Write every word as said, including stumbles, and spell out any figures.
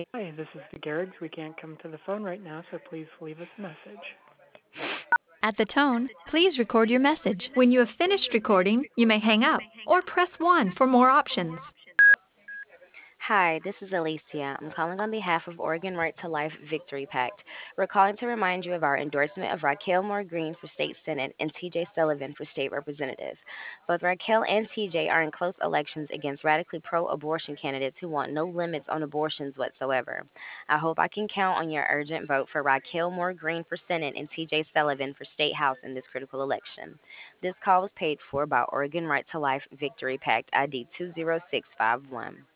Hi, this is the Garrigs. We can't come to the phone right now, so please leave us a message. At the tone, please record your message. When you have finished recording, you may hang up or press one for more options. Hi, this is Alicia. I'm calling on behalf of Oregon Right to Life Victory Pact. We're calling to remind you of our endorsement of Raquel Moore Green for state senate and T J Sullivan for state representative. Both Raquel and T J are in close elections against radically pro abortion candidates who want no limits on abortions whatsoever. I hope I can count on your urgent vote for Raquel Moore Green for senate and T J Sullivan for state house in this critical election. This call was paid for by Oregon Right to Life Victory Pact I D two zero six five one.